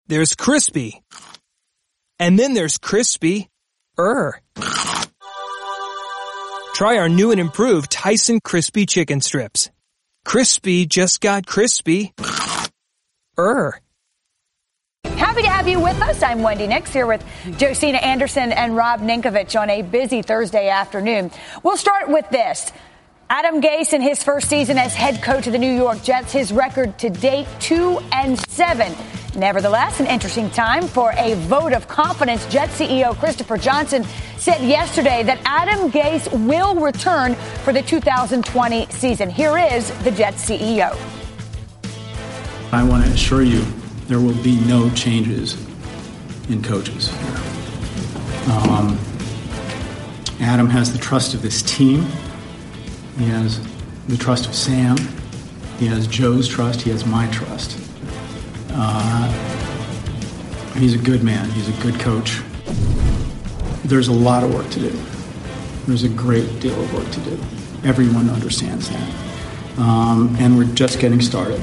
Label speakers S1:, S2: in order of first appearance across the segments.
S1: There's crispy. And then there's crispy-er. Try our new and improved Tyson Crispy Chicken Strips. Crispy just got crispy-er.
S2: Happy to have you with us. I'm Wendy Nix here with Josina Anderson and Rob Ninkovich on a busy Thursday afternoon. We'll start with this. Adam Gase in his first season as head coach of the New York Jets, his record to date 2-7. Nevertheless, an interesting time for a vote of confidence. Jets CEO Christopher Johnson said yesterday that Adam Gase will return for the 2020 season. Here is the Jets CEO.
S3: I want to assure you there will be no changes in coaches. Adam has the trust of this team. He has the trust of Sam. He has Joe's trust. He has my trust. He's a good man. He's a good coach. There's a lot of work to do. There's a great deal of work to do. Everyone understands that. And we're just getting started.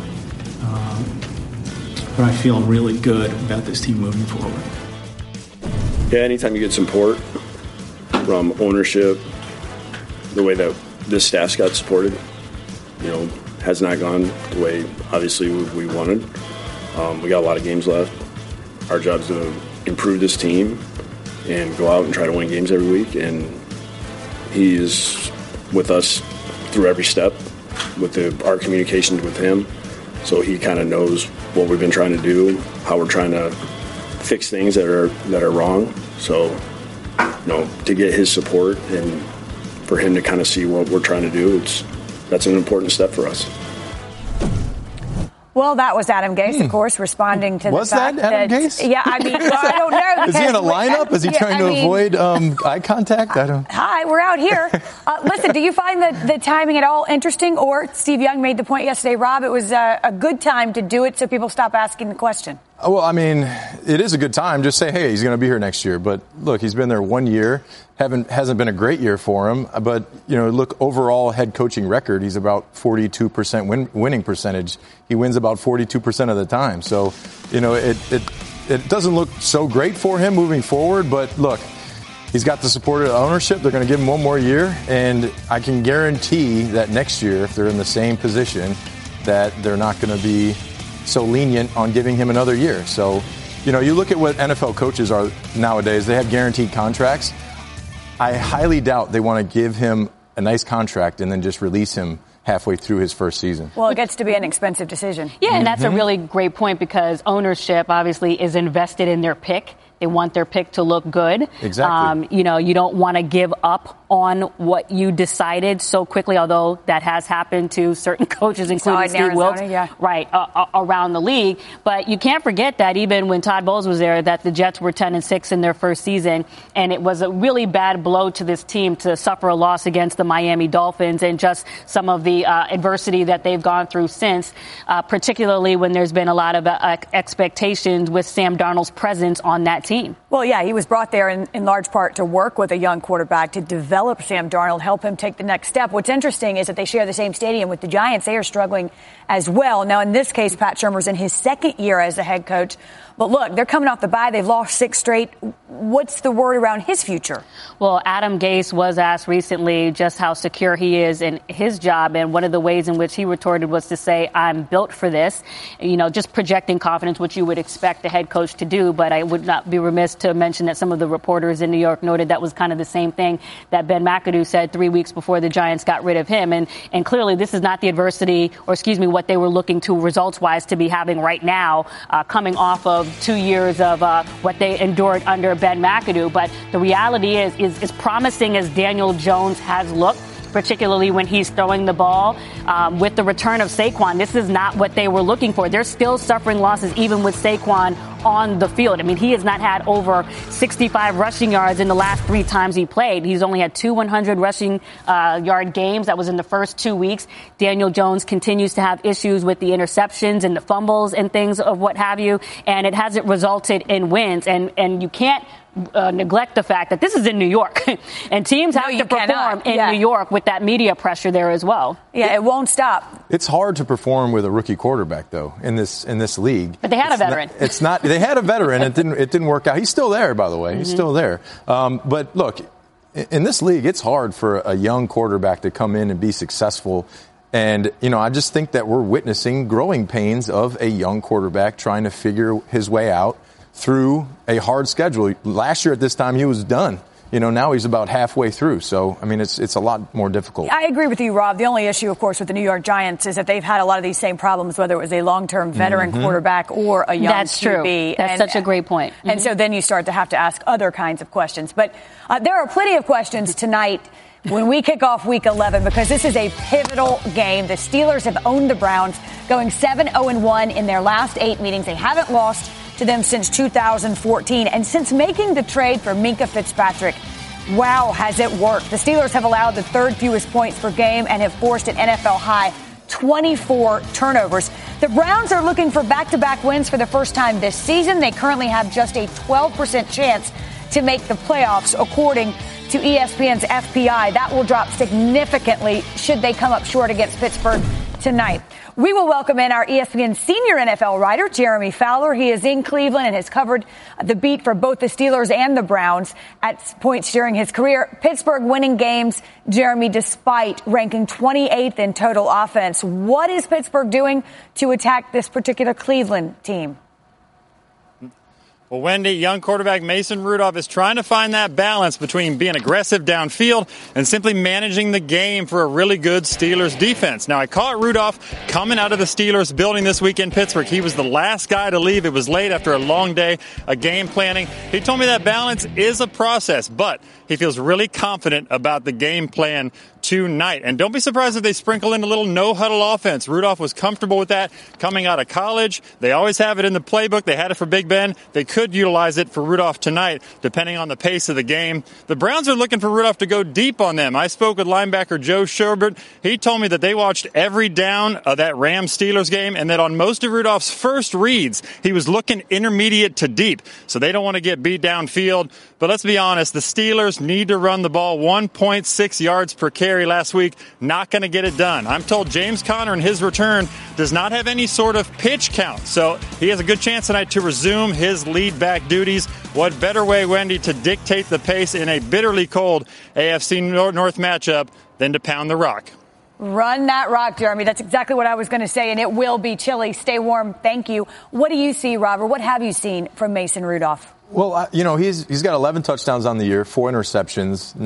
S3: But I feel really good about this team moving forward.
S4: Yeah, anytime you get support from ownership, the way that this staff's got supported, has not gone the way, obviously, we wanted. We got a lot of games left. Our job is to improve this team and go out and try to win games every week. And he is with us through every step with our communications with him. So he kind of knows what we've been trying to do, how we're trying to fix things that are wrong. So, to get his support and for him to kind of see what we're trying to do, that's an important step for us.
S2: Well, that was Adam Gase, of course, responding to the fact
S5: that Adam Gase?
S2: Yeah, I mean, well, I don't know.
S5: Is he in a lineup? Is he trying to avoid eye contact?
S2: Hi, we're out here. Listen, do you find the timing at all interesting? Or Steve Young made the point yesterday, Rob, it was a good time to do it so people stop asking the question.
S5: Well, I mean, it is a good time. Just say, hey, he's going to be here next year. But look, he's been there 1 year. Hasn't been a great year for him. But, look, overall head coaching record, he's about 42% winning percentage. He wins about 42% of the time. So, it doesn't look so great for him moving forward. But, look, he's got the support of the ownership. They're going to give him one more year. And I can guarantee that next year, if they're in the same position, that they're not going to be so lenient on giving him another year. So, you look at what NFL coaches are nowadays. They have guaranteed contracts. I highly doubt they want to give him a nice contract and then just release him halfway through his first season.
S2: Well, it gets to be an expensive decision.
S6: Yeah, and that's a really great point because ownership obviously is invested in their pick. They want their pick to look good.
S5: Exactly.
S6: You don't want to give up on what you decided so quickly, although that has happened to certain coaches, including Steve Wilks, right, around the league. But you can't forget that even when Todd Bowles was there, that the Jets were 10-6 in their first season, and it was a really bad blow to this team to suffer a loss against the Miami Dolphins and just some of the adversity that they've gone through since, particularly when there's been a lot of expectations with Sam Darnold's presence on that team.
S2: Well, yeah, he was brought there in large part to work with a young quarterback to develop Sam Darnold, help him take the next step. What's interesting is that they share the same stadium with the Giants. They are struggling as well. Now, in this case, Pat Shurmur's in his second year as the head coach. But look, they're coming off the bye. They've lost 6 straight. What's the word around his future?
S6: Well, Adam Gase was asked recently just how secure he is in his job. And one of the ways in which he retorted was to say, I'm built for this. Just projecting confidence, which you would expect a head coach to do. But I would not be remiss to mention that some of the reporters in New York noted that was kind of the same thing that Ben McAdoo said 3 weeks before the Giants got rid of him. And clearly this is not the adversity, what they were looking to results-wise to be having right now, coming off of 2 years of what they endured under Ben McAdoo. But the reality is promising as Daniel Jones has looked, particularly when he's throwing the ball. With the return of Saquon, this is not what they were looking for. They're still suffering losses even with Saquon on the field. I mean, he has not had over 65 rushing yards in the last 3 times he played. He's only had 2 100 rushing yard games. That was in the first 2 weeks. Daniel Jones continues to have issues with the interceptions and the fumbles and things of what have you, and it hasn't resulted in wins. And you can't neglect the fact that this is in New York and teams have to perform in New York with that media pressure there as well.
S2: Yeah, it won't stop.
S5: It's hard to perform with a rookie quarterback, though, in this league.
S6: But they had a veteran.
S5: They had a veteran. It didn't work out. He's still there, by the way. He's still there. But look, in this league, it's hard for a young quarterback to come in and be successful. And, I just think that we're witnessing growing pains of a young quarterback trying to figure his way out through a hard schedule. Last year at this time, he was done. Now he's about halfway through. So, it's a lot more difficult.
S2: I agree with you, Rob. The only issue, of course, with the New York Giants is that they've had a lot of these same problems, whether it was a long-term veteran quarterback or a young
S6: That's true.
S2: QB.
S6: That's such a great point.
S2: And so then you start to have to ask other kinds of questions. But there are plenty of questions tonight when we kick off Week 11, because this is a pivotal game. The Steelers have owned the Browns, going 7-0-1 in their last 8 meetings. They haven't lost to them since 2014. And since making the trade for Minkah Fitzpatrick, wow, has it worked. The Steelers have allowed the third fewest points per game and have forced an NFL high 24 turnovers. The Browns are looking for back-to-back wins for the first time this season. They currently have just a 12% chance to make the playoffs, according to ESPN's FPI. That will drop significantly should they come up short against Pittsburgh tonight. We will welcome in our ESPN senior NFL writer, Jeremy Fowler. He is in Cleveland and has covered the beat for both the Steelers and the Browns at points during his career. Pittsburgh winning games, Jeremy, despite ranking 28th in total offense. What is Pittsburgh doing to attack this particular Cleveland team?
S7: Well, Wendy, young quarterback Mason Rudolph is trying to find that balance between being aggressive downfield and simply managing the game for a really good Steelers defense. Now, I caught Rudolph coming out of the Steelers building this week in Pittsburgh. He was the last guy to leave. It was late after a long day of game planning. He told me that balance is a process, but he feels really confident about the game plan tonight. And don't be surprised if they sprinkle in a little no-huddle offense. Rudolph was comfortable with that coming out of college. They always have it in the playbook. They had it for Big Ben. They could utilize it for Rudolph tonight, depending on the pace of the game. The Browns are looking for Rudolph to go deep on them. I spoke with linebacker Joe Sherbert. He told me that they watched every down of that Rams-Steelers game and that on most of Rudolph's first reads, he was looking intermediate to deep. So they don't want to get beat downfield. But let's be honest, the Steelers need to run the ball 1.6 yards per carry last week. Not going to get it done. I'm told James Conner in his return does not have any sort of pitch count. So he has a good chance tonight to resume his lead back duties. What better way, Wendy, to dictate the pace in a bitterly cold AFC North matchup than to pound the rock?
S2: Run that rock, Jeremy. That's exactly what I was going to say, and it will be chilly. Stay warm. Thank you. What do you see, Robert? What have you seen from Mason Rudolph?
S5: Well, he's got 11 touchdowns on the year, 4 interceptions,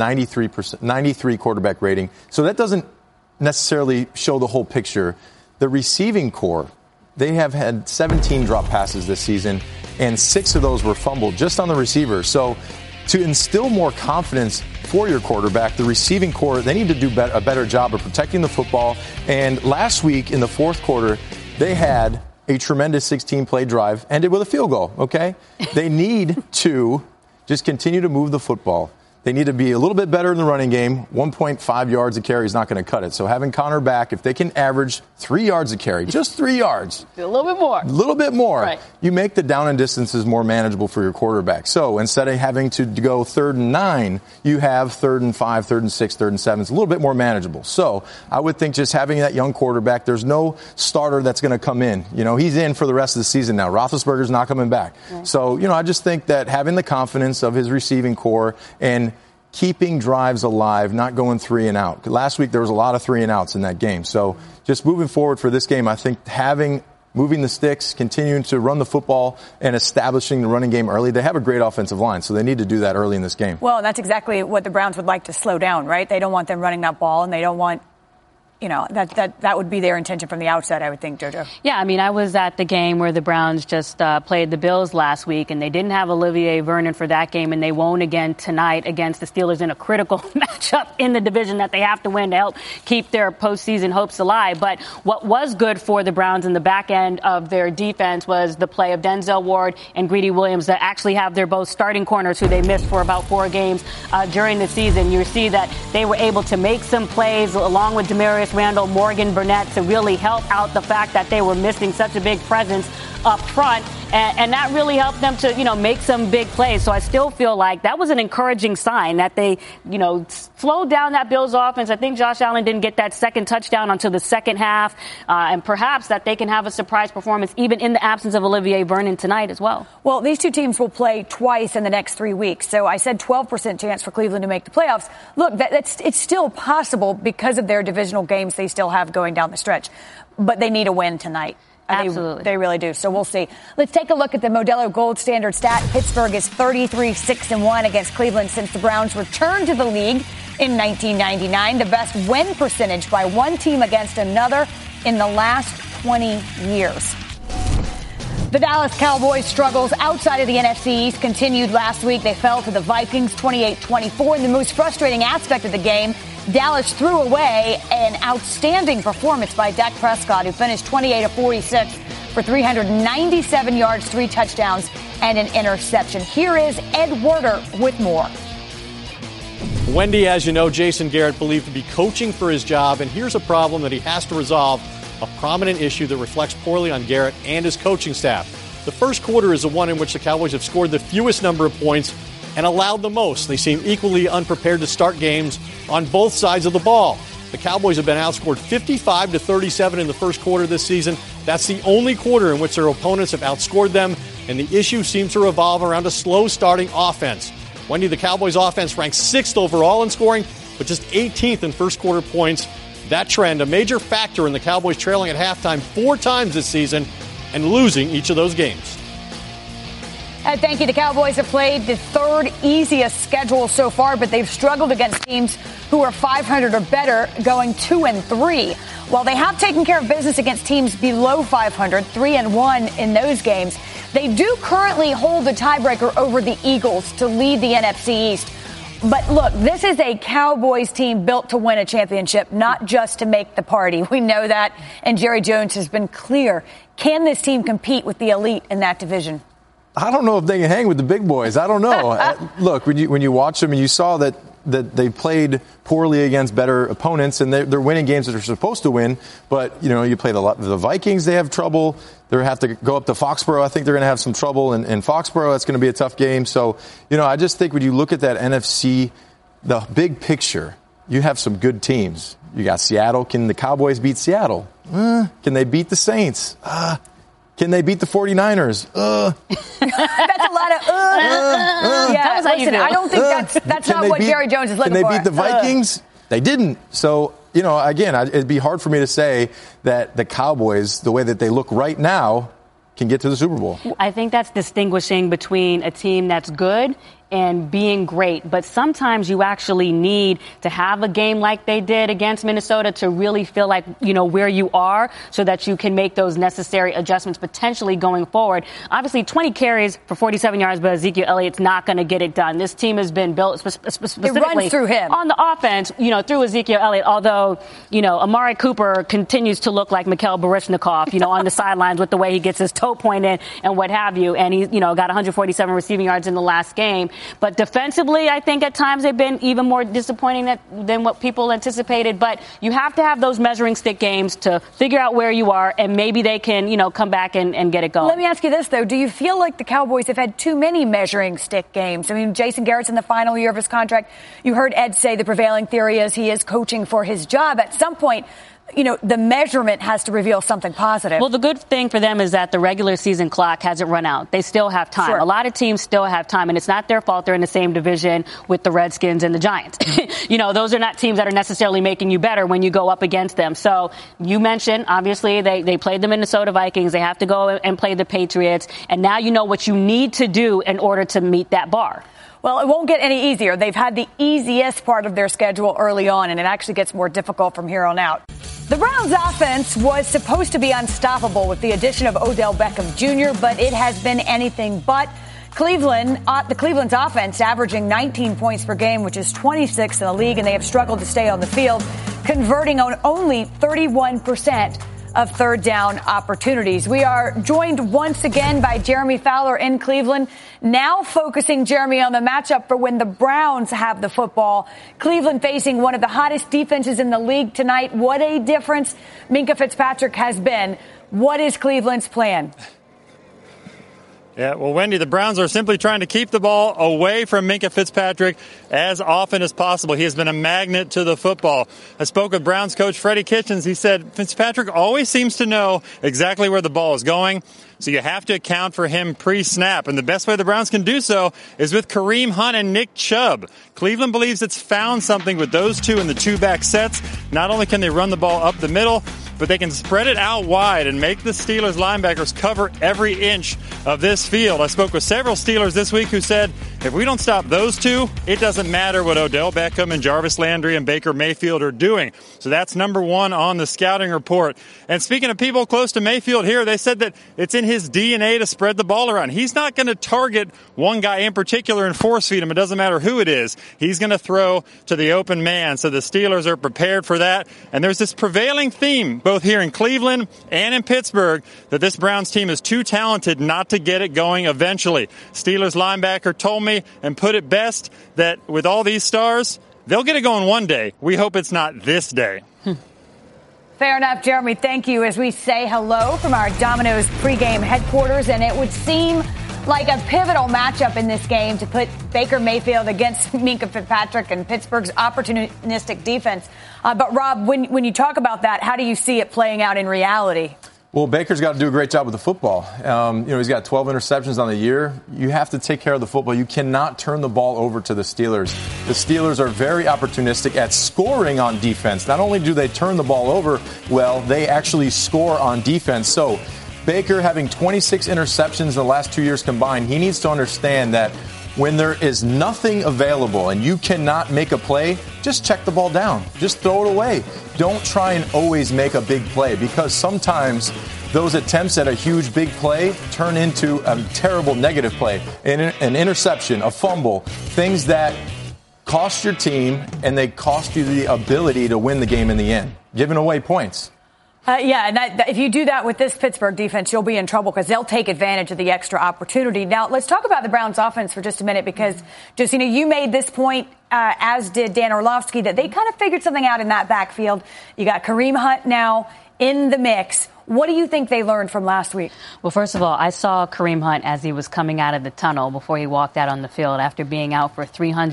S5: 93 quarterback rating. So that doesn't necessarily show the whole picture. The receiving core, they have had 17 drop passes this season, and 6 of those were fumbled just on the receiver. So to instill more confidence for your quarterback, the receiving core, they need to do a better job of protecting the football. And last week in the fourth quarter, they had a tremendous 16-play drive, ended with a field goal, okay? They need to just continue to move the football. They need to be a little bit better in the running game. 1.5 yards a carry is not going to cut it. So having Conner back, if they can average 3 yards a carry, just 3 yards.
S6: A little bit more.
S5: A little bit more.
S6: Right.
S5: You make the down and distances more manageable for your quarterback. So instead of having to go 3rd and 9, you have 3rd and 5, 3rd and 6, 3rd and 7. It's a little bit more manageable. So I would think just having that young quarterback, there's no starter that's going to come in. He's in for the rest of the season now. Roethlisberger's not coming back. Right. So, I just think that having the confidence of his receiving core and keeping drives alive, not going 3 and out. Last week there was a lot of 3 and outs in that game. So just moving forward for this game, I think moving the sticks, continuing to run the football, and establishing the running game early. They have a great offensive line, so they need to do that early in this game.
S2: Well, that's exactly what the Browns would like to slow down, right? They don't want them running that ball, and they don't want that would be their intention from the outset, I would think, JoJo.
S6: Yeah, I was at the game where the Browns just played the Bills last week, and they didn't have Olivier Vernon for that game, and they won't again tonight against the Steelers in a critical matchup in the division that they have to win to help keep their postseason hopes alive. But what was good for the Browns in the back end of their defense was the play of Denzel Ward and Greedy Williams that actually have their both starting corners who they missed for about 4 games during the season. You see that they were able to make some plays along with Demarius Randall, Morgan Burnett to really help out the fact that they were missing such a big presence up front. And that really helped them to, make some big plays. So I still feel like that was an encouraging sign that they, slowed down that Bills offense. I think Josh Allen didn't get that second touchdown until the second half. And perhaps that they can have a surprise performance even in the absence of Olivier Vernon tonight as well.
S2: Well, these two teams will play twice in the next 3 weeks. So I said 12% chance for Cleveland to make the playoffs. Look, it's still possible because of their divisional games they still have going down the stretch. But they need a win tonight.
S6: Absolutely.
S2: They really do. So we'll see. Let's take a look at the Modelo Gold Standard stat. Pittsburgh is 33-6-1 against Cleveland since the Browns returned to the league in 1999. The best win percentage by one team against another in the last 20 years. The Dallas Cowboys' struggles outside of the NFC East continued last week. They fell to the Vikings 28-24. And the most frustrating aspect of the game, Dallas threw away an outstanding performance by Dak Prescott, who finished 28-46 for 397 yards, 3 touchdowns, and an interception. Here is Ed Werder with more.
S8: Wendy, as you know, Jason Garrett believed to be coaching for his job, and here's a problem that he has to resolve, a prominent issue that reflects poorly on Garrett and his coaching staff. The first quarter is the one in which the Cowboys have scored the fewest number of points and allowed the most. They seem equally unprepared to start games on both sides of the ball. The Cowboys have been outscored 55-37 in the first quarter this season. That's the only quarter in which their opponents have outscored them, and the issue seems to revolve around a slow-starting offense. Wendy, the Cowboys' offense ranks 6th overall in scoring, but just 18th in first-quarter points. That trend, a major factor in the Cowboys trailing at halftime 4 times this season and losing each of those games.
S2: Thank you. The Cowboys have played the 3rd easiest schedule so far, but they've struggled against teams who are 500 or better, going 2-3. While they have taken care of business against teams below 500, 3-1 in those games, they do currently hold the tiebreaker over the Eagles to lead the NFC East. But look, this is a Cowboys team built to win a championship, not just to make the party. We know that, and Jerry Jones has been clear. Can this team compete with the elite in that division?
S5: I don't know if they can hang with the big boys. I don't know. Look, when you watch them and you saw that they played poorly against better opponents, and they're winning games that they're supposed to win. But, you play the Vikings, they have trouble. They have to go up to Foxborough. I think they're going to have some trouble in Foxborough. That's going to be a tough game. So, I just think when you look at that NFC, the big picture, you have some good teams. You got Seattle. Can the Cowboys beat Seattle? Can they beat the Saints? Can they beat the 49ers?
S2: That's a lot of Yeah, listen, I don't think that's not what Jerry Jones is looking for.
S5: Can they beat the Vikings? They didn't. So, again, it'd be hard for me to say that the Cowboys, the way that they look right now, can get to the Super Bowl.
S6: I think that's distinguishing between a team that's good and being great. But sometimes you actually need to have a game like they did against Minnesota to really feel like, where you are so that you can make those necessary adjustments potentially going forward. Obviously, 20 carries for 47 yards, but Ezekiel Elliott's not going to get it done. This team has been built specifically
S2: it runs through him.
S6: On the offense, through Ezekiel Elliott, although, Amari Cooper continues to look like Mikhail Baryshnikov, on the sidelines with the way he gets his toe pointed and what have you. And he, got 147 receiving yards in the last game. But defensively, I think at times they've been even more disappointing than what people anticipated. But you have to have those measuring stick games to figure out where you are, and maybe they can, come back and get it going.
S2: Let me ask you this, though. Do you feel like the Cowboys have had too many measuring stick games? I mean, Jason Garrett's in the final year of his contract. You heard Ed say the prevailing theory is he is coaching for his job. At some point, the measurement has to reveal something positive.
S6: Well, the good thing for them is that the regular season clock hasn't run out. They still have time. Sure. A lot of teams still have time, and it's not their fault they're in the same division with the Redskins and the Giants. Those are not teams that are necessarily making you better when you go up against them. So you mentioned, obviously, they played the Minnesota Vikings. They have to go and play the Patriots. And now you know what you need to do in order to meet that bar.
S2: Well, it won't get any easier. They've had the easiest part of their schedule early on, and it actually gets more difficult from here on out. The Browns' offense was supposed to be unstoppable with the addition of Odell Beckham Jr., but it has been anything but. Cleveland's offense averaging 19 points per game, which is 26th in the league, and they have struggled to stay on the field, converting on only 31% of third down opportunities. We are joined once again by Jeremy Fowler in Cleveland, now focusing, Jeremy, on the matchup for when the Browns have the football. Cleveland facing one of the hottest defenses in the league tonight. What a difference Minkah Fitzpatrick has been. What is Cleveland's plan?
S7: Yeah, well, Wendy, the Browns are simply trying to keep the ball away from Minkah Fitzpatrick as often as possible. He has been a magnet to the football. I spoke with Browns coach Freddie Kitchens. He said Fitzpatrick always seems to know exactly where the ball is going, so you have to account for him pre-snap. And the best way the Browns can do so is with Kareem Hunt and Nick Chubb. Cleveland believes it's found something with those two in the two-back sets. Not only can they run the ball up the middle, but they can spread it out wide and make the Steelers linebackers cover every inch of this field. I spoke with several Steelers this week who said, if we don't stop those two, it doesn't matter what Odell Beckham and Jarvis Landry and Baker Mayfield are doing. So that's number one on the scouting report. And speaking of people close to Mayfield here, they said that it's in his DNA to spread the ball around. He's not going to target one guy in particular and force feed him. It doesn't matter who it is. He's going to throw to the open man. So the Steelers are prepared for that. And there's this prevailing theme, both here in Cleveland and in Pittsburgh, that this Browns team is too talented not to get it going eventually. Steelers linebacker told me and put it best that with all these stars, they'll get it going one day. We hope it's not this day.
S2: Fair enough, Jeremy. Thank you as we say hello from our Domino's pregame headquarters. And it would seem like a pivotal matchup in this game to put Baker Mayfield against Minkah Fitzpatrick and Pittsburgh's opportunistic defense. But, Rob, when you talk about that, how do you see it playing out in reality?
S5: Well, Baker's got to do a great job with the football. He's got 12 interceptions on the year. You have to take care of the football. You cannot turn the ball over to the Steelers. The Steelers are very opportunistic at scoring on defense. Not only do they turn the ball over well, they actually score on defense. So Baker having 26 interceptions in the last 2 years combined, he needs to understand that when there is nothing available and you cannot make a play, just check the ball down. Just throw it away. Don't try and always make a big play, because sometimes those attempts at a huge big play turn into a terrible negative play, an interception, a fumble, things that cost your team and they cost you the ability to win the game in the end, giving away points.
S2: And if you do that with this Pittsburgh defense, you'll be in trouble because they'll take advantage of the extra opportunity. Now, let's talk about the Browns offense for just a minute, because, Josina, you made this point, as did Dan Orlovsky, that they kind of figured something out in that backfield. You got Kareem Hunt now in the mix. What do you think they learned from last week?
S6: Well, first of all, I saw Kareem Hunt as he was coming out of the tunnel before he walked out on the field after being out for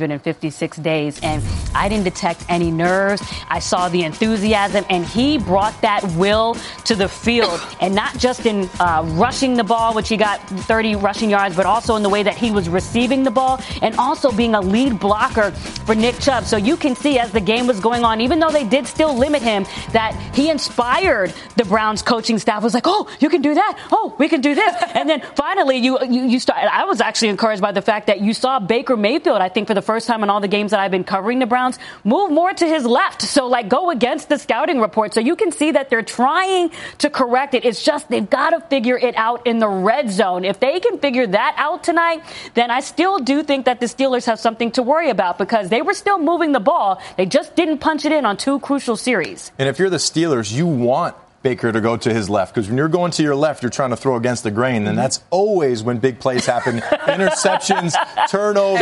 S6: 356 days. And I didn't detect any nerves. I saw the enthusiasm, and he brought that will to the field. And not just in rushing the ball, which he got 30 rushing yards, but also in the way that he was receiving the ball and also being a lead blocker for Nick Chubb. So you can see as the game was going on, even though they did still limit him, that he inspired the Browns coaching staff. Was like, oh, you can do that. Oh, we can do this. And then finally you start. I was actually encouraged by the fact that you saw Baker Mayfield, I think for the first time in all the games that I've been covering the Browns, move more to his left. So go against the scouting report. So you can see that they're trying to correct it. It's just they've got to figure it out in the red zone. If they can figure that out tonight, then I still do think that the Steelers have something to worry about, because they were still moving the ball. They just didn't punch it in on two crucial series.
S5: And if you're the Steelers, you want Baker to go to his left, because when you're going to your left, you're trying to throw against the grain, and that's always when big plays happen. Interceptions, turnovers.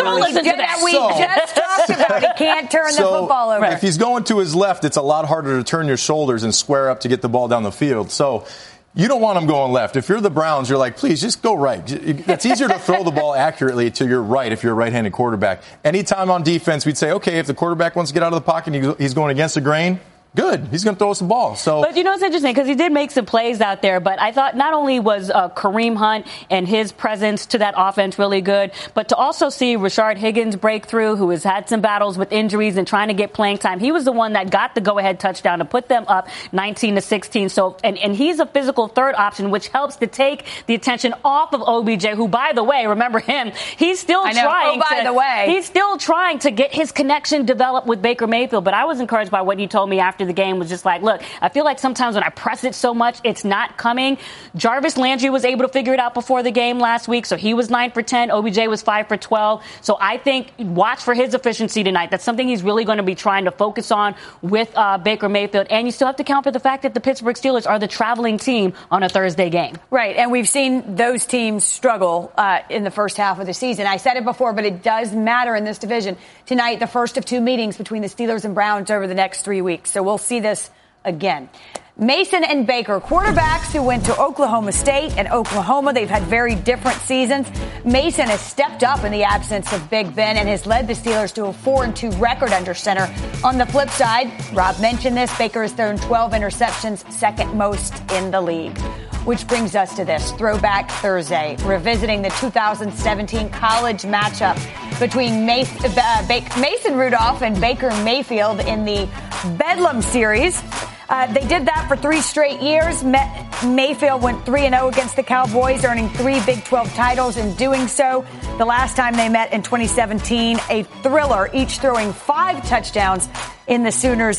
S2: We just talked about he can't turn the football over.
S5: If he's going to his left, it's a lot harder to turn your shoulders and square up to get the ball down the field. So you don't want him going left. If you're the Browns, you're like, please just go right. It's easier to throw the ball accurately to your right if you're a right-handed quarterback. Anytime on defense, we'd say, okay, if the quarterback wants to get out of the pocket and he's going against the grain, good. He's going to throw us the ball.
S6: But it's interesting because he did make some plays out there. But I thought not only was Kareem Hunt and his presence to that offense really good, but to also see Rashard Higgins break through, who has had some battles with injuries and trying to get playing time. He was the one that got the go-ahead touchdown to put them up 19-16. So, and he's a physical third option, which helps to take the attention off of OBJ, who, by the way, remember him, he's still he's still trying to get his connection developed with Baker Mayfield. But I was encouraged by what he told me after the game, was just like, look, I feel like sometimes when I press it so much, it's not coming. Jarvis Landry was able to figure it out before the game last week, so he was 9 for 10. OBJ was 5 for 12. So I think watch for his efficiency tonight. That's something he's really going to be trying to focus on with Baker Mayfield. And you still have to count for the fact that the Pittsburgh Steelers are the traveling team on a Thursday game.
S2: Right, and we've seen those teams struggle in the first half of the season. I said it before, but it does matter in this division. Tonight, the first of two meetings between the Steelers and Browns over the next 3 weeks. So we'll see this again. Mason and Baker, quarterbacks who went to Oklahoma State and Oklahoma. They've had very different seasons. Mason has stepped up in the absence of Big Ben and has led the Steelers to a 4-2 record under center. On the flip side, Rob mentioned this, Baker has thrown 12 interceptions, second most in the league. Which brings us to this, Throwback Thursday, revisiting the 2017 college matchup between Mason Rudolph and Baker Mayfield in the Bedlam series. They did that for 3 straight years. Mayfield went 3-0 against the Cowboys, earning 3 Big 12 titles in doing so. The last time they met in 2017, a thriller, each throwing 5 touchdowns in the Sooners'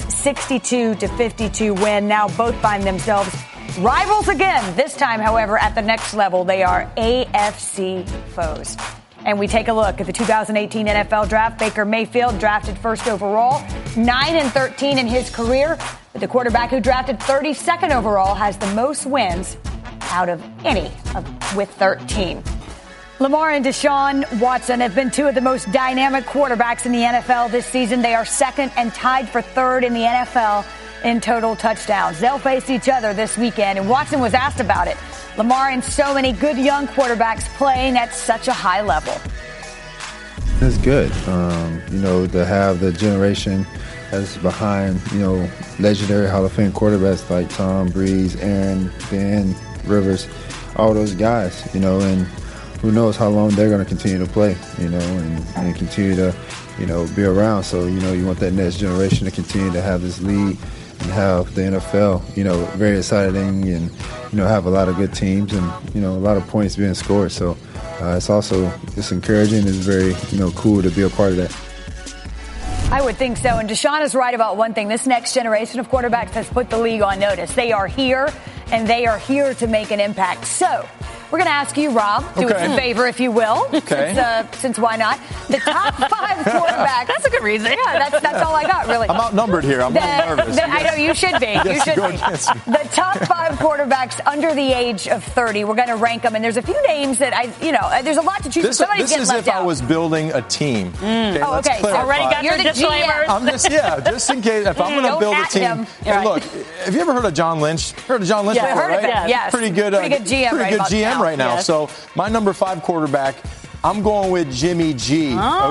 S2: 62-52 win. Now both find themselves rivals again. This time, however, at the next level, they are AFC foes. And we take a look at the 2018 NFL Draft. Baker Mayfield drafted first overall, 9-13 in his career. But the quarterback who drafted 32nd overall has the most wins out of any with 13. Lamar and Deshaun Watson have been 2 of the most dynamic quarterbacks in the NFL this season. They are second and tied for third in the NFL in total touchdowns. They'll face each other this weekend, and Watson was asked about it. Lamar and so many good young quarterbacks playing at such a high level.
S9: It's good, to have the generation that's behind, legendary Hall of Fame quarterbacks like Tom, Breeze, Aaron, Ben, Rivers, all those guys, and who knows how long they're going to continue to play, and continue to, be around. So, you want that next generation to continue to have this league and have the NFL, very exciting and, have a lot of good teams and, a lot of points being scored. So it's encouraging. It's very, cool to be a part of that.
S2: I would think so. And Deshaun is right about one thing. This next generation of quarterbacks has put the league on notice. They are here, and they are here to make an impact. So we're going to ask you, Rob, do us a favor, if you will.
S5: Okay.
S2: Since why not? The top 5 quarterbacks.
S6: That's a good reason.
S2: Yeah, that's all I got, really.
S5: I'm outnumbered here. I'm a little nervous.
S2: I know you should be. You should be. The top 5 quarterbacks under the age of 30. We're going to rank them, and there's a few names that there's a lot to choose from. Somebody's getting left out.
S5: This is if I was building a team.
S2: Okay,
S6: already got your disclaimers.
S5: I'm just in case if I'm going to build a team. And look, have you ever heard of John Lynch? Heard of John Lynch before,
S2: heard
S5: right?
S2: of him. Yes.
S5: Pretty good GM right now.
S6: Yes.
S5: So my number 5 quarterback, I'm going with Jimmy G.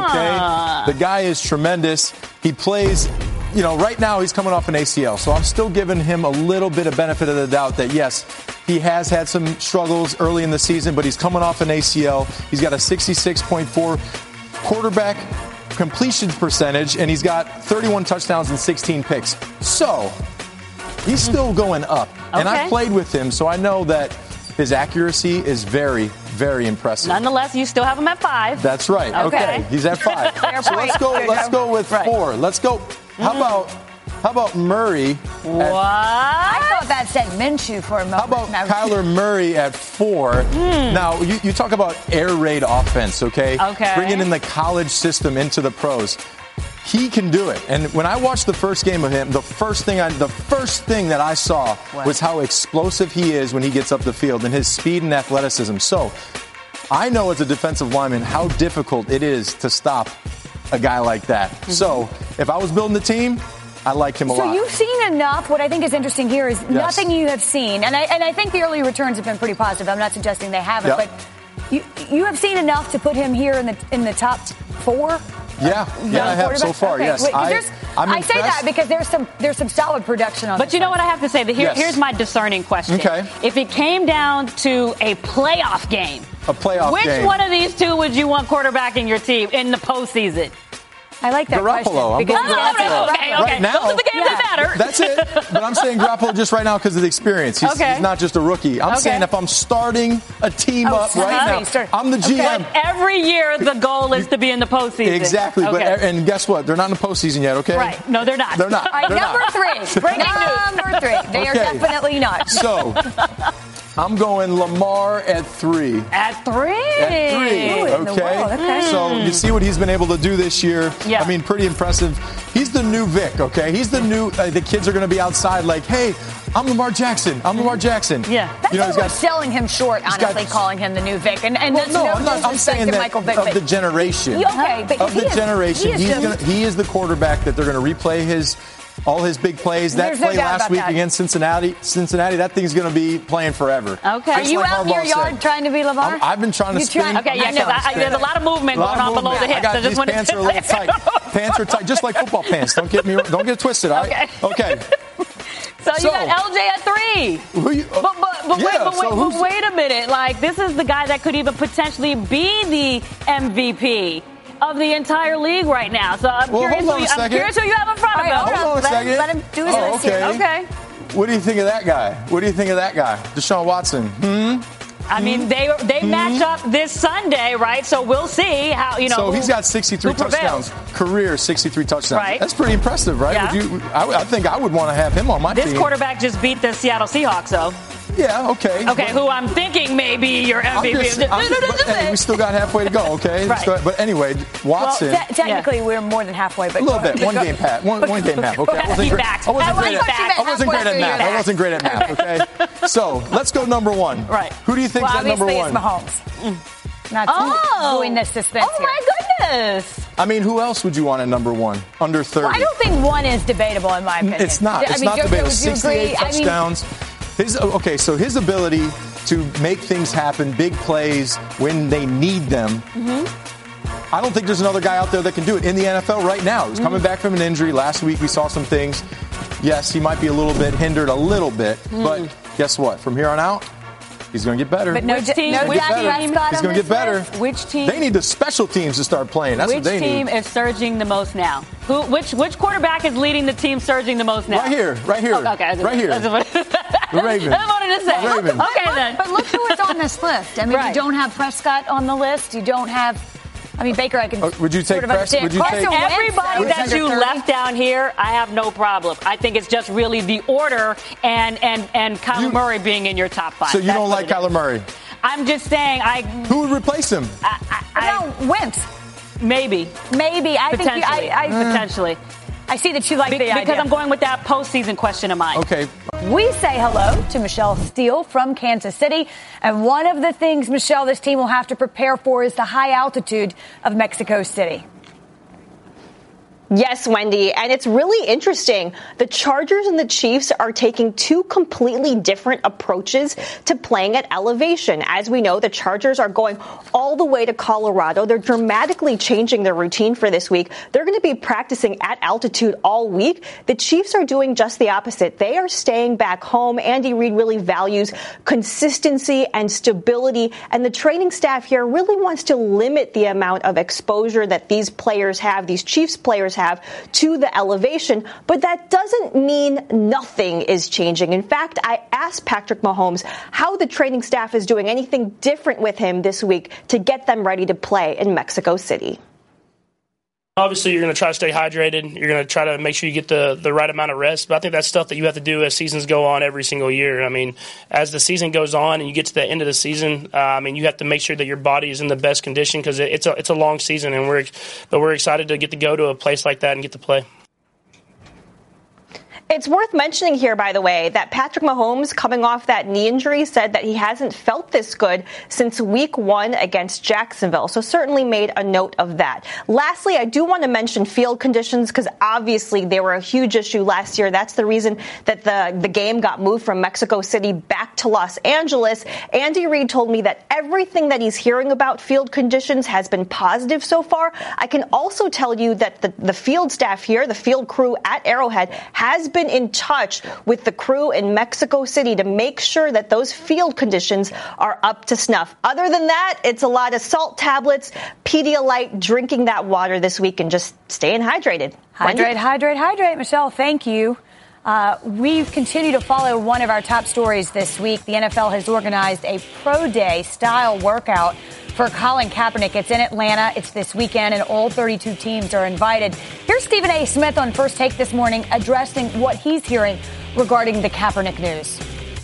S5: Okay, the guy is tremendous. He plays. Right now he's coming off an ACL, so I'm still giving him a little bit of benefit of the doubt that, yes, he has had some struggles early in the season, but he's coming off an ACL. He's got a 66.4 quarterback completion percentage, and he's got 31 touchdowns and 16 picks. So he's still going up. And I played with him, so I know that his accuracy is very, very impressive.
S6: Nonetheless, you still have him at 5.
S5: That's right. Okay. He's at 5. So let's go with 4. Let's go. How about Murray?
S6: What?
S2: I thought that said Minshew for a moment.
S5: How about Kyler Murray at 4? Now, you talk about air raid offense, okay? Bringing in the college system into the pros. He can do it. And when I watched the first game of him, the first thing that I saw was how explosive he is when he gets up the field and his speed and athleticism. So I know as a defensive lineman how difficult it is to stop a guy like that. So if I was building the team, I like him a lot.
S2: So you've seen enough. What I think is interesting here is nothing you have seen. And I think the early returns have been pretty positive. I'm not suggesting they haven't, but you have seen enough to put him here in the top 4?
S5: Yeah, I have so far.
S2: Okay.
S5: Yes,
S2: I say that because there's some solid production on.
S6: But you know what I have to say? Here's my discerning question.
S5: Okay.
S6: If it came down to a playoff game, which one of these 2 would you want quarterbacking your team in the postseason?
S2: I like that
S5: Garoppolo.
S2: question.
S6: Okay.
S5: Right now,
S6: those are the games that matter.
S5: That's it. But I'm saying Garoppolo just right now because of the experience. He's not just a rookie. I'm saying if I'm starting a team up right now, I'm the GM.
S6: But every year the goal is to be in the postseason.
S5: Exactly. And guess what? They're not in the postseason yet, okay?
S6: Right. No, they're not.
S5: They're not.
S2: All right, number 3. Breaking news. Number 3. They are definitely not.
S5: So I'm going Lamar at 3.
S6: At 3?
S5: Okay. So you see what he's been able to do this year.
S6: Yeah.
S5: I mean, pretty impressive. He's the new Vic, okay? He's the new, the kids are going to be outside like, hey, I'm Lamar Jackson.
S6: Yeah.
S2: That's selling him short, honestly, calling him the new Vic. And
S5: I'm saying that
S2: Michael Vick,
S5: of the generation.
S2: Okay, but
S5: of the generation. He is the quarterback that they're going to replay his all his big plays. That
S2: There's no
S5: play
S2: doubt
S5: last
S2: about
S5: week
S2: that.
S5: against Cincinnati, that thing's going to be playing forever.
S6: Okay.
S2: Are you out in your yard trying to be LeVar?
S5: I've been trying to spin.
S6: Okay, yeah, because there's a lot of movement going on below the hips.
S5: I got
S6: just
S5: these pants are a little tight. Pants are tight, just like football pants. Don't get it twisted, all right? Okay.
S6: So you got LJ at 3. But wait a minute. Like, this is the guy that could even potentially be the MVP of the entire league right now. So I'm curious who you have in front of him.
S5: Hold on a second.
S2: Let him do his list here.
S6: Okay.
S5: What do you think of that guy? Deshaun Watson.
S6: I mean, they match up this Sunday, right? So we'll see how,
S5: So he's got 63 touchdowns. Career 63 touchdowns.
S6: Right.
S5: That's pretty impressive, right?
S6: Yeah.
S5: I think I would want to have him on my team.
S6: This quarterback just beat the Seattle Seahawks, though.
S5: Yeah, okay.
S6: Okay, who I'm thinking may be your MVP.
S5: Hey, we still got halfway to go, okay?
S6: Right.
S5: But anyway, Watson.
S2: Well, technically, we're more than halfway. But
S5: a little bit. One game half, okay? I wasn't great at math, okay? So, let's go number 1.
S6: Right.
S5: Who do you think is at number 1?
S2: Obviously, it's Mahomes. Not doing this suspense
S6: here. My goodness.
S5: I mean, who else would you want at number 1? Under 30.
S2: Well, I don't think 1 is debatable, in my opinion.
S5: It's not. It's not debatable. 68 touchdowns. His ability to make things happen, big plays when they need them. I don't think there's another guy out there that can do it in the NFL right now. He's coming back from an injury. Last week we saw some things. Yes, he might be a little bit hindered but guess what? From here on out, he's going to get better.
S2: But
S5: He's going to get better.
S6: Which team?
S5: They need the special teams to start playing. That's what they need.
S6: Which team is surging the most now? Which quarterback is leading the team surging the most now?
S5: Right here.
S6: Okay.
S5: Right here. The Ravens.
S6: I wanted to say.
S5: Ravens.
S6: Okay, then.
S2: But look who is on this list. I mean, you don't have Prescott on the list. You don't have... Baker, I can...
S5: would you take Prescott?
S6: Everybody that you left down here, I have no problem. I think it's just really the order and Kyler Murray being in your top 5.
S5: So you don't like Kyler Murray?
S6: I'm just saying
S5: Who would replace him?
S2: Wentz.
S6: Maybe. Potentially.
S2: I see that you like the idea.
S6: Because I'm going with that postseason question of mine.
S5: Okay.
S2: We say hello to Michelle Steele from Kansas City. And one of the things, Michelle, this team will have to prepare for is the high altitude of Mexico City.
S10: Yes, Wendy, and it's really interesting. The Chargers and the Chiefs are taking 2 completely different approaches to playing at elevation. As we know, the Chargers are going all the way to Colorado. They're dramatically changing their routine for this week. They're going to be practicing at altitude all week. The Chiefs are doing just the opposite. They are staying back home. Andy Reid really values consistency and stability, and the training staff here really wants to limit the amount of exposure that these Chiefs players have to the elevation, but that doesn't mean nothing is changing. In fact, I asked Patrick Mahomes how the training staff is doing anything different with him this week to get them ready to play in Mexico City.
S11: Obviously, you're going to try to stay hydrated. You're going to try to make sure you get the right amount of rest. But I think that's stuff that you have to do as seasons go on every single year. I mean, as the season goes on and you get to the end of the season, you have to make sure that your body is in the best condition because it's a long season, and we're excited to get to go to a place like that and get to play.
S10: It's worth mentioning here, by the way, that Patrick Mahomes, coming off that knee injury, said that he hasn't felt this good since week 1 against Jacksonville. So certainly made a note of that. Lastly, I do want to mention field conditions because obviously they were a huge issue last year. That's the reason that the game got moved from Mexico City back to Los Angeles. Andy Reid told me that everything that he's hearing about field conditions has been positive so far. I can also tell you that the field staff here, the field crew at Arrowhead, has been in touch with the crew in Mexico City to make sure that those field conditions are up to snuff. Other than that, it's a lot of salt tablets, Pedialyte, drinking that water this week, and just staying hydrated.
S2: Hydrate. Michelle, thank you. We continue to follow one of our top stories this week. The NFL has organized a pro day style workout for Colin Kaepernick. It's in Atlanta. It's this weekend, and all 32 teams are invited. Here's Stephen A. Smith on First Take this morning addressing what he's hearing regarding the Kaepernick news.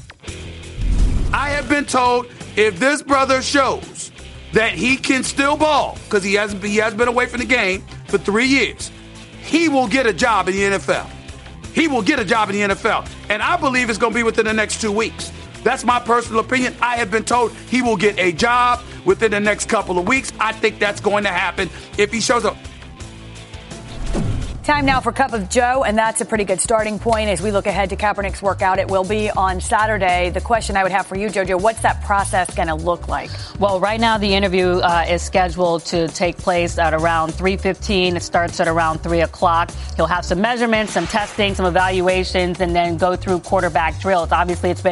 S12: I have been told if this brother shows that he can still ball, because he has been away from the game for 3 years, he will get a job in the NFL. He will get a job in the NFL. And I believe it's going to be within the next 2 weeks. That's my personal opinion. I have been told he will get a job within the next couple of weeks. I think that's going to happen if he shows up.
S2: Time now for Cup of Joe, and that's a pretty good starting point as we look ahead to Kaepernick's workout. It will be on Saturday. The question I would have for you, JoJo, what's that process going to look like?
S6: Well, right now the interview is scheduled to take place at around 3:15. It starts at around 3 o'clock. He'll have some measurements, some testing, some evaluations, and then go through quarterback drills. Obviously, it's been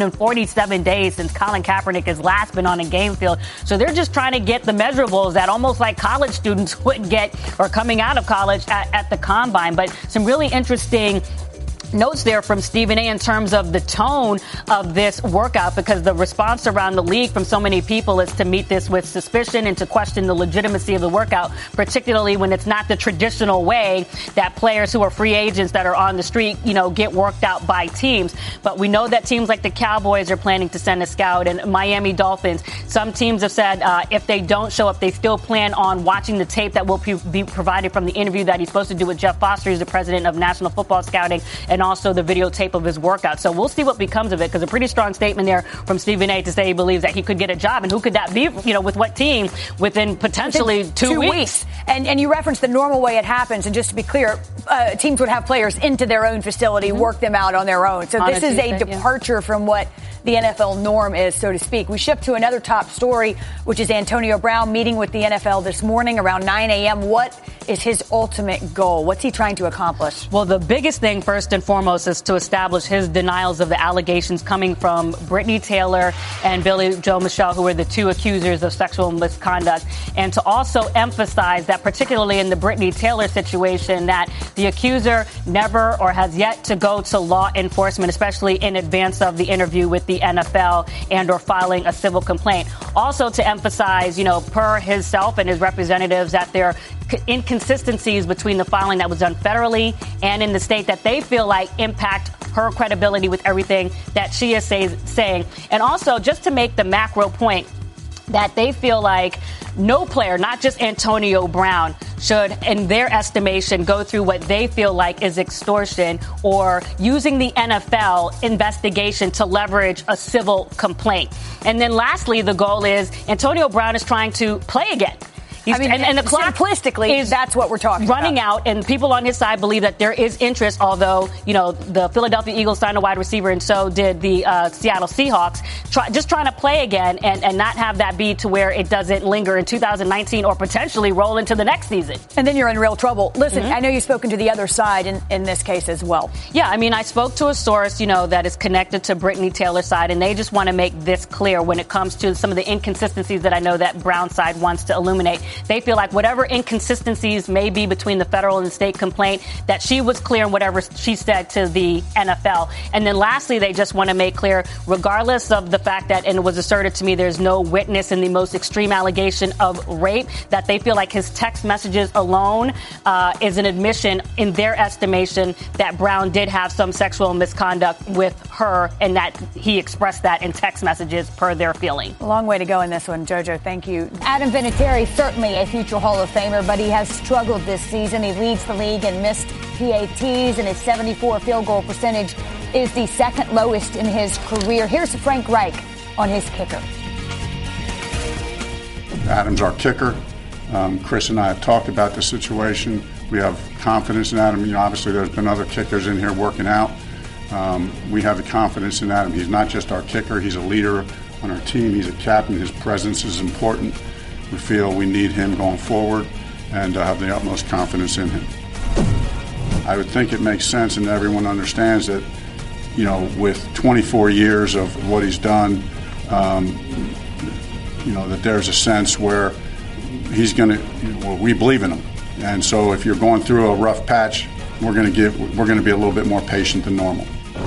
S6: 1,047 days since Colin Kaepernick has last been on a game field. So they're just trying to get the measurables that almost like college students would get or coming out of college at the combine. But some really interesting notes there from Stephen A. in terms of the tone of this workout, because the response around the league from so many people is to meet this with suspicion and to question the legitimacy of the workout, particularly when it's not the traditional way that players who are free agents that are on the street, get worked out by teams. But we know that teams like the Cowboys are planning to send a scout, and Miami Dolphins. Some teams have said if they don't show up, they still plan on watching the tape that will be provided from the interview that he's supposed to do with Jeff Foster, who's the president of National Football Scouting, and also the videotape of his workout. So we'll see what becomes of it, because a pretty strong statement there from Stephen A. to say he believes that he could get a job. And who could that be, with what team within potentially two weeks?
S2: And you referenced the normal way it happens. And just to be clear, teams would have players into their own facility, work them out on their own. So this is a departure from what the NFL norm is, so to speak. We shift to another top story, which is Antonio Brown meeting with the NFL this morning around 9 a.m. What is his ultimate goal? What's he trying to accomplish?
S6: Well, the biggest thing, first and foremost, is to establish his denials of the allegations coming from Brittany Taylor and Billy Joe Michelle, who are the two accusers of sexual misconduct, and to also emphasize that, particularly in the Brittany Taylor situation, that the accuser never or has yet to go to law enforcement, especially in advance of the interview with the NFL and or filing a civil complaint. Also to emphasize, per himself and his representatives, that there are inconsistencies between the filing that was done federally and in the state that they feel like impact her credibility with everything that she is saying. And also just to make the macro point that they feel like no player, not just Antonio Brown, should, in their estimation, go through what they feel like is extortion or using the NFL investigation to leverage a civil complaint. And then lastly, the goal is Antonio Brown is trying to play again. And the clock
S2: simplistically is that's what we're talking
S6: running
S2: about.
S6: out, and people on his side believe that there is interest, although, the Philadelphia Eagles signed a wide receiver and so did the Seattle Seahawks, trying to play again and not have that be to where it doesn't linger in 2019 or potentially roll into the next season.
S2: And then you're in real trouble. Listen, I know you've spoken to the other side in this case as well.
S6: Yeah, I spoke to a source, that is connected to Brittany Taylor's side, and they just want to make this clear when it comes to some of the inconsistencies that I know that Brown's side wants to illuminate. They feel like whatever inconsistencies may be between the federal and the state complaint, that she was clear in whatever she said to the NFL. And then lastly, they just want to make clear, regardless of the fact that, and it was asserted to me, there's no witness in the most extreme allegation of rape, that they feel like his text messages alone is an admission in their estimation that Brown did have some sexual misconduct with her, and that he expressed that in text messages per their feeling.
S2: A long way to go in this one, JoJo. Thank you. Adam Vinatieri, certainly a future Hall of Famer, but he has struggled this season. He leads the league in missed PATs, and his 74 field goal percentage is the second lowest in his career. Here's Frank Reich on his kicker.
S13: Adam's our kicker. Chris and I have talked about the situation. We have confidence in Adam. Obviously there's been other kickers in here working out. We have the confidence in Adam. He's not just our kicker. He's a leader on our team. He's a captain. His presence is important. We feel we need him going forward and have the utmost confidence in him. I would think it makes sense, and everyone understands that, with 24 years of what he's done, that there's a sense where he's going to, we believe in him. And so if you're going through a rough patch, we're going to be a little bit more patient than normal.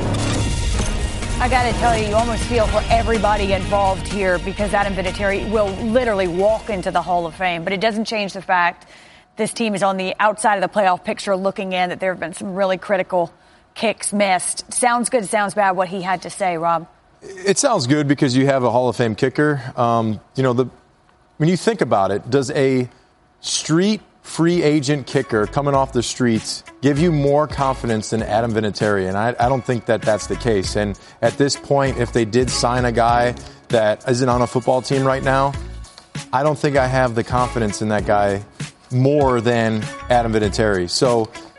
S2: I got to tell you almost feel for everybody involved here, because Adam Vinatieri will literally walk into the Hall of Fame. But it doesn't change the fact this team is on the outside of the playoff picture looking in, that there have been some really critical kicks missed. Sounds good, sounds bad, what he had to say, Rob.
S5: It sounds good because you have a Hall of Fame kicker. When you think about it, does a street free agent kicker coming off the streets give you more confidence than Adam Vinatieri? And I don't think that that's the case. And at this point, if they did sign a guy that isn't on a football team right now, I don't think I have the confidence in that guy more than Adam Vinatieri. So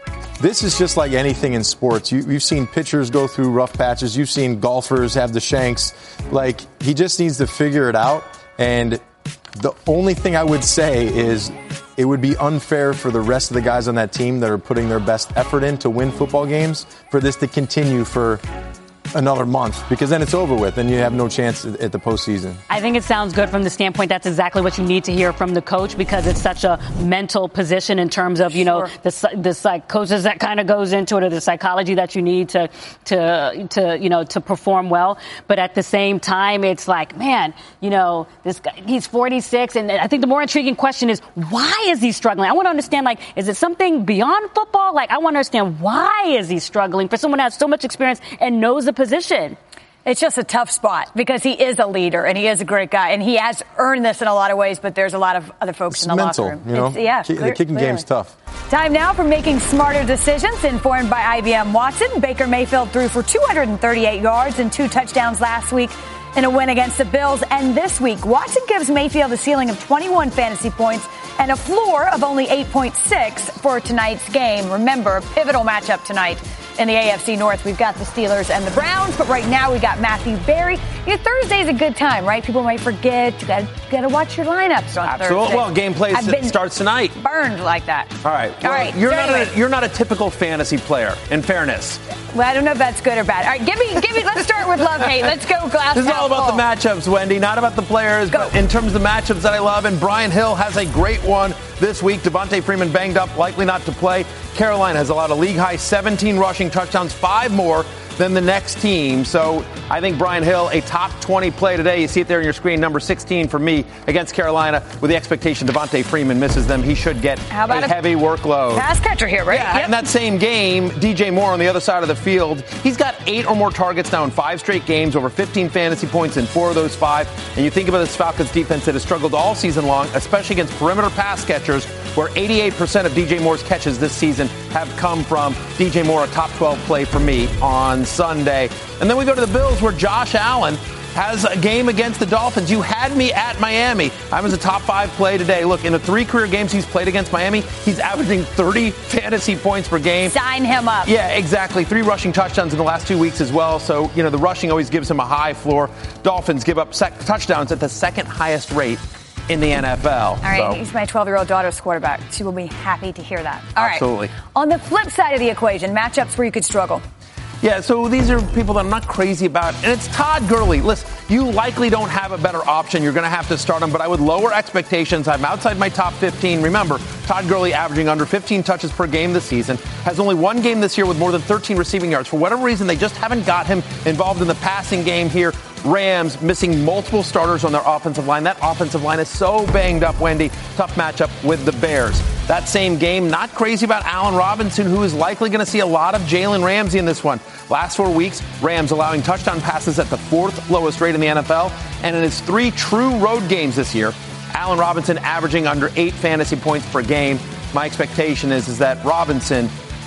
S5: this is just like anything in sports. You've seen pitchers go through rough patches. You've seen golfers have the shanks. Like, he just needs to figure it out. And the only thing I would say is it would be unfair for the rest of the guys on that team that are putting their best effort in to win football games for this to continue for another month, because then it's over with and you have no chance at the postseason.
S6: I think it sounds good from the standpoint that's exactly what you need to hear from the coach, because it's such a mental position in terms of, you know, the psychosis that kind of goes into it, or the psychology that you need to perform well. But at the same time, it's like, man, you know, this guy, he's 46. And I think the more intriguing question is, why is he struggling? I want to understand, like, is it something beyond football? Like, I want to understand, why is he struggling for someone who has so much experience and knows the position?
S2: It's just a tough spot because he is a leader and he is a great guy and he has earned this in a lot of ways, but there's a lot of other folks in the
S5: mental,
S2: locker room.
S5: You know? The kicking
S2: clearly.
S5: game's tough.
S2: Time now for making smarter decisions, informed by IBM Watson. Baker Mayfield threw for 238 yards and 2 touchdowns last week in a win against the Bills. And this week, Watson gives Mayfield a ceiling of 21 fantasy points and a floor of only 8.6 for tonight's game. Remember, a pivotal matchup tonight in the AFC North. We've got the Steelers and the Browns, but right now we got Matthew Berry. You know, Thursday's a good time, right? People might forget. You got to watch your lineups on Thursday.
S14: Well, game play starts tonight.
S2: Burned like that.
S14: All right. Well, you're not a typical fantasy player, in fairness.
S2: Well, I don't know if that's good or bad. All right, give me. Let's start with love-hate. Let's go glass
S14: This is all about
S2: full.
S14: the matchups, Wendy, not about the players, but in terms of the matchups that I love. And Brian Hill has a great one this week. Devontae Freeman banged up, likely not to play. Carolina has allowed a league-high 17 rushing touchdowns, 5 more than the next team. So I think Brian Hill, a top 20 play today. You see it there on your screen, number 16 for me against Carolina, with the expectation Devontae Freeman misses them. He should get a heavy workload.
S2: Pass catcher here, right?
S14: Yeah,
S2: yep.
S14: In that same game, DJ Moore on the other side of the field, he's got 8 or more targets now in 5 straight games, over 15 fantasy points in 4 of those 5. And you think about this Falcons defense that has struggled all season long, especially against perimeter pass catchers, where 88% of DJ Moore's catches this season have come from DJ Moore, a top 12 play for me on Sunday. And then we go to the Bills, where Josh Allen has a game against the Dolphins. You had me at Miami. I was a top 5 play today. Look, in the 3 career games he's played against Miami, he's averaging 30 fantasy points per game.
S2: Sign him up.
S14: Yeah, exactly. 3 rushing touchdowns in the last 2 weeks as well. So, you know, the rushing always gives him a high floor. Dolphins give up touchdowns at the second highest rate in the NFL.
S2: All right, he's my 12-year-old daughter's quarterback. She will be happy to hear that. All right.
S14: Absolutely.
S2: On the flip side of the equation, matchups where you could struggle.
S14: Yeah, so these are people that I'm not crazy about. And it's Todd Gurley. Listen, you likely don't have a better option. You're going to have to start him, but I would lower expectations. I'm outside my top 15. Remember, Todd Gurley averaging under 15 touches per game this season. Has only 1 game this year with more than 13 receiving yards. For whatever reason, they just haven't got him involved in the passing game here. Rams missing multiple starters on their offensive line. That offensive line is so banged up, Wendy. Tough matchup with the Bears. That same game, not crazy about Allen Robinson, who is likely going to see a lot of Jalen Ramsey in this one. Last 4 weeks, Rams allowing touchdown passes at the 4th lowest rate in the NFL. And in his 3 true road games this year, Allen Robinson averaging under 8 fantasy points per game. My expectation is that Robinson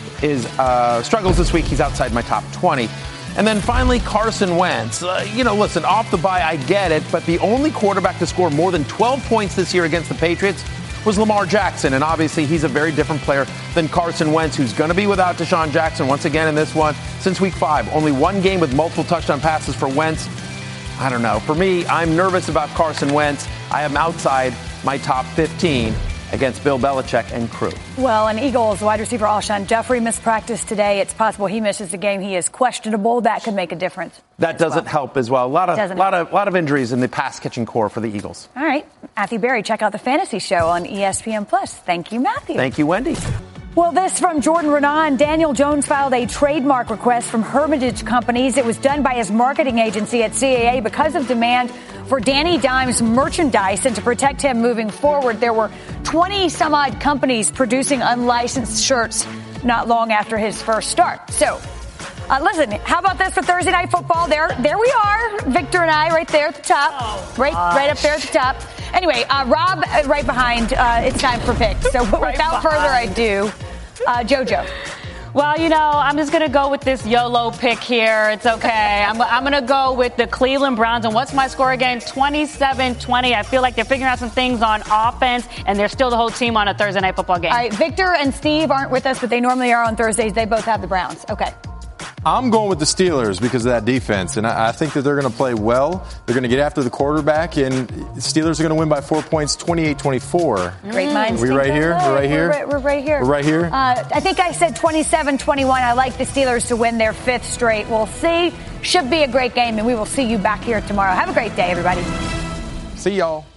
S14: struggles this week. He's outside my top 20. And then finally, Carson Wentz. Listen, off the bye, I get it, but the only quarterback to score more than 12 points this year against the Patriots was Lamar Jackson. And obviously, he's a very different player than Carson Wentz, who's going to be without Deshaun Jackson once again in this one. Since week 5, only 1 game with multiple touchdown passes for Wentz. I don't know. For me, I'm nervous about Carson Wentz. I am outside my top 15 against Bill Belichick and crew.
S2: Well, an Eagles wide receiver Alshon Jeffrey missed practice today. It's possible he misses the game. He is questionable. That could make a difference.
S14: That doesn't help as well. A lot of injuries in the pass catching core for the Eagles.
S2: All right. Matthew Berry, check out the Fantasy Show on ESPN+. Thank you, Matthew.
S14: Thank you, Wendy.
S2: Well, this from Jordan Renan. Daniel Jones filed a trademark request from Hermitage Companies. It was done by his marketing agency at CAA because of demand for Danny Dimes merchandise, and to protect him moving forward. There were 20 some odd companies producing unlicensed shirts not long after his first start. So, listen, how about this for Thursday Night Football? There we are, Victor and I, right there at the top, right up there at the top. Anyway, Rob, right behind. It's time for picks. So without further ado, JoJo.
S6: Well, I'm just going to go with this YOLO pick here. It's okay. I'm going to go with the Cleveland Browns. And what's my score again? 27-20. I feel like they're figuring out some things on offense, and they're still the whole team on a Thursday Night Football game.
S2: All right, Victor and Steve aren't with us, but they normally are on Thursdays. They both have the Browns. Okay.
S5: I'm going with the Steelers because of that defense, and I think that they're going to play well. They're going to get after the quarterback, and the Steelers are going to win by 4 points, 28-24.
S2: Great minds.
S5: Are we right here? We're right here?
S2: We're right here.
S5: We're right here?
S2: I think I said 27-21. I like the Steelers to win their 5th straight. We'll see. Should be a great game, and we will see you back here tomorrow. Have a great day, everybody.
S5: See y'all.